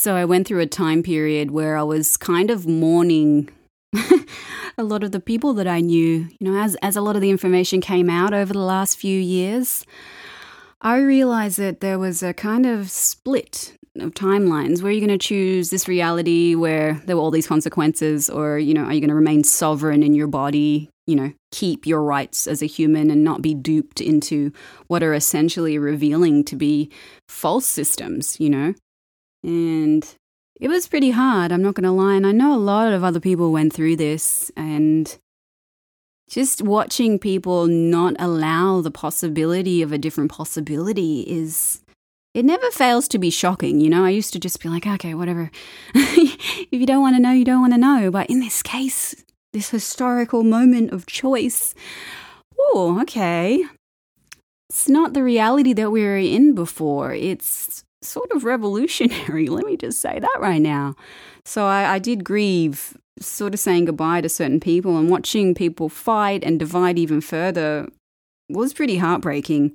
So I went through a time period where I was kind of mourning a lot of the people that I knew. You know, as a lot of the information came out over the last few years, I realized that there was a kind of split of timelines where you're going to choose this reality where there were all these consequences, or, you know, are you going to remain sovereign in your body, you know, keep your rights as a human and not be duped into what are essentially revealing to be false systems, you know? And it was pretty hard, I'm not going to lie. And I know a lot of other people went through this, and just watching people not allow the possibility of a different possibility it never fails to be shocking, you know? I used to just be like, okay, whatever. If you don't want to know, you don't want to know. But in this case, this historical moment of choice, oh, okay. It's not the reality that we were in before. It's sort of revolutionary. Let me just say that right now. So I did grieve, sort of saying goodbye to certain people, and watching people fight and divide even further was pretty heartbreaking.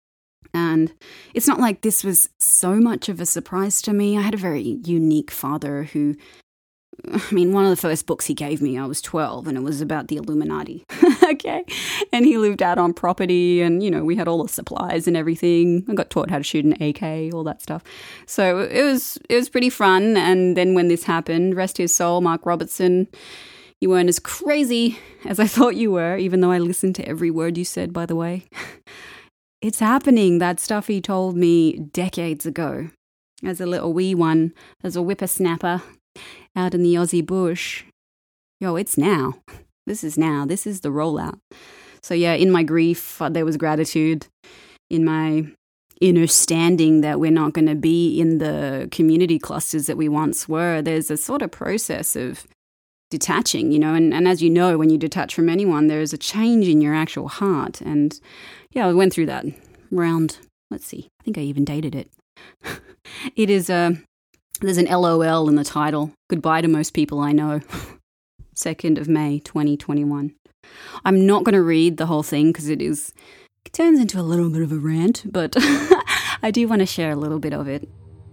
And it's not like this was so much of a surprise to me. I had a very unique father who, I mean, one of the first books he gave me, I was 12, and it was about the Illuminati, okay? And he lived out on property, and, you know, we had all the supplies and everything. I got taught how to shoot an AK, all that stuff. So it was pretty fun. And then when this happened, rest his soul, Mark Robertson, you weren't as crazy as I thought you were, even though I listened to every word you said, by the way. It's happening, that stuff he told me decades ago. As a little wee one, as a whippersnapper out in the Aussie bush. Yo, it's now. This is now. This is the rollout. So yeah, in my grief, there was gratitude. In my understanding that we're not going to be in the community clusters that we once were, there's a sort of process of detaching, you know, and as you know, when you detach from anyone, there is a change in your actual heart. And yeah, I went through that round, let's see, I think I even dated it. It is, there's an LOL in the title, Goodbye to Most People I Know, 2nd of May, 2021. I'm not going to read the whole thing because it turns into a little bit of a rant, but I do want to share a little bit of it.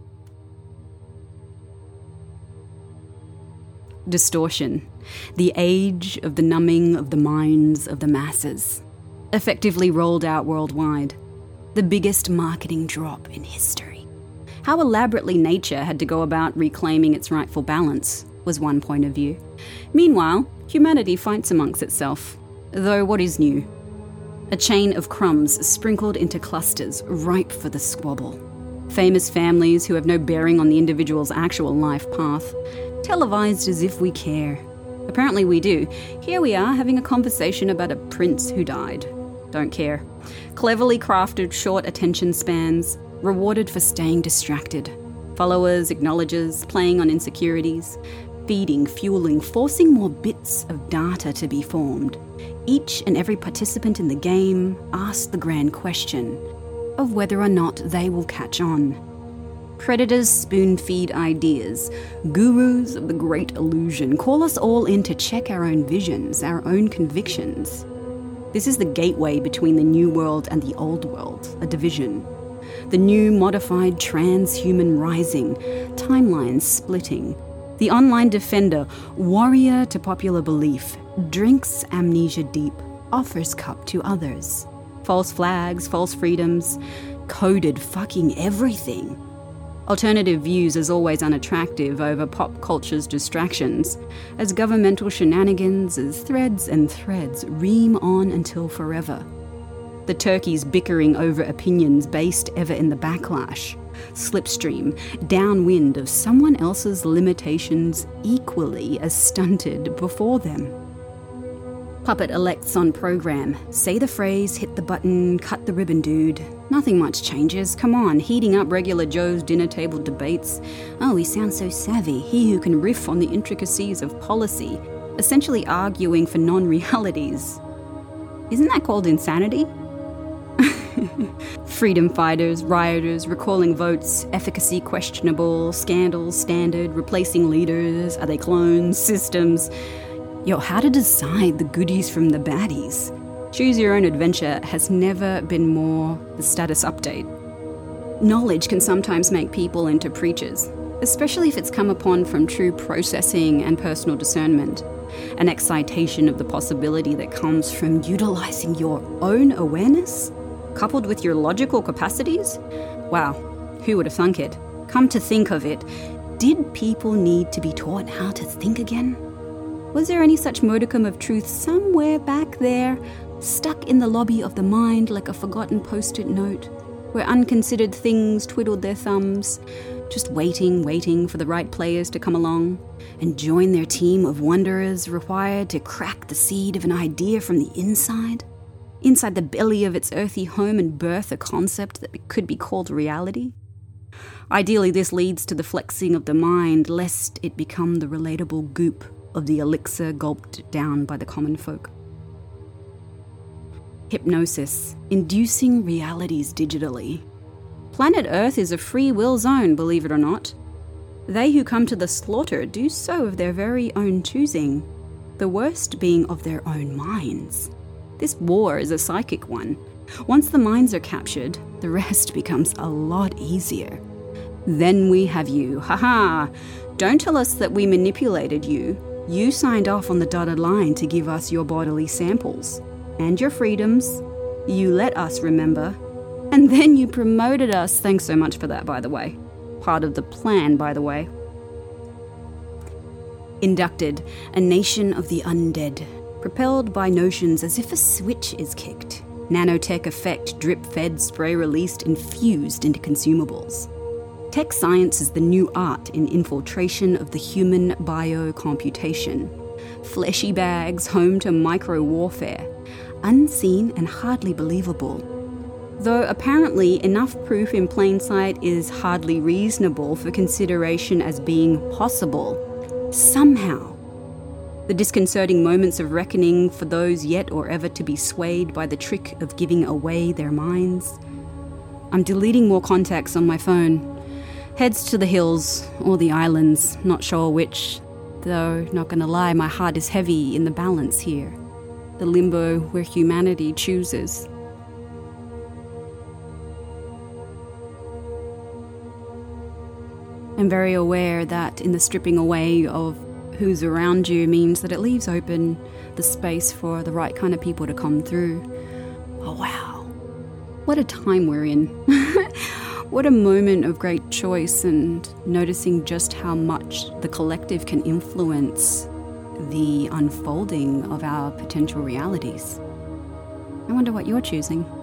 Distortion, the age of the numbing of the minds of the masses, effectively rolled out worldwide. The biggest marketing drop in history. How elaborately nature had to go about reclaiming its rightful balance was one point of view. Meanwhile, humanity fights amongst itself. Though what is new? A chain of crumbs sprinkled into clusters, ripe for the squabble. Famous families who have no bearing on the individual's actual life path, televised as if we care. Apparently we do. Here we are having a conversation about a prince who died. Don't care. Cleverly crafted short attention spans, rewarded for staying distracted. Followers, acknowledgers, playing on insecurities, feeding, fueling, forcing more bits of data to be formed. Each and every participant in the game asked the grand question of whether or not they will catch on. Predators spoon-feed ideas. Gurus of the great illusion call us all in to check our own visions, our own convictions. This is the gateway between the new world and the old world, a division. The new modified transhuman rising, timelines splitting. The online defender, warrior to popular belief, drinks amnesia deep, offers cup to others. False flags, false freedoms, coded fucking everything. Alternative views as always unattractive over pop culture's distractions, as governmental shenanigans as threads and threads ream on until forever. The turkeys bickering over opinions based ever in the backlash, slipstream, downwind of someone else's limitations equally as stunted before them. Puppet elects on program. Say the phrase, hit the button, cut the ribbon, dude. Nothing much changes. Come on, heating up regular Joe's dinner table debates. Oh, he sounds so savvy. He who can riff on the intricacies of policy, essentially arguing for non-realities. Isn't that called insanity? Freedom fighters, rioters, recalling votes, efficacy questionable, scandals standard, replacing leaders, are they clones, systems? Yo, how to decide the goodies from the baddies? Choose your own adventure has never been more the status update. Knowledge can sometimes make people into preachers. especially if it's come upon from true processing and personal discernment, an excitation of the possibility that comes from utilizing your own awareness, coupled with your logical capacities. Wow, who would have thunk it? Come to think of it, did people need to be taught how to think again? Was there any such modicum of truth somewhere back there, stuck in the lobby of the mind like a forgotten post-it note, where unconsidered things twiddled their thumbs, just waiting for the right players to come along and join their team of wanderers required to crack the seed of an idea from the inside the belly of its earthy home, and birth a concept that could be called reality? Ideally, this leads to the flexing of the mind, lest it become the relatable goop of the elixir gulped down by the common folk. Hypnosis, inducing realities digitally. Planet Earth is a free will zone, believe it or not. They who come to the slaughter do so of their very own choosing, the worst being of their own minds. This war is a psychic one. Once the minds are captured, the rest becomes a lot easier. Then we have you. Haha! Don't tell us that we manipulated you. You signed off on the dotted line to give us your bodily samples and your freedoms. You let us remember. And then you promoted us. Thanks so much for that, by the way. Part of the plan, by the way. Inducted, a nation of the undead, propelled by notions as if a switch is kicked. Nanotech effect, drip-fed, spray-released, infused into consumables. Tech science is the new art in infiltration of the human biocomputation. Fleshy bags home to micro-warfare. Unseen and hardly believable. Though apparently enough proof in plain sight is hardly reasonable for consideration as being possible. Somehow, the disconcerting moments of reckoning for those yet or ever to be swayed by the trick of giving away their minds. I'm deleting more contacts on my phone. Heads to the hills or the islands, not sure which. Though, not gonna lie, my heart is heavy in the balance here. The limbo where humanity chooses. I'm very aware that in the stripping away of who's around you means that it leaves open the space for the right kind of people to come through. Oh wow, what a time we're in. What a moment of great choice, and noticing just how much the collective can influence the unfolding of our potential realities. I wonder what you're choosing.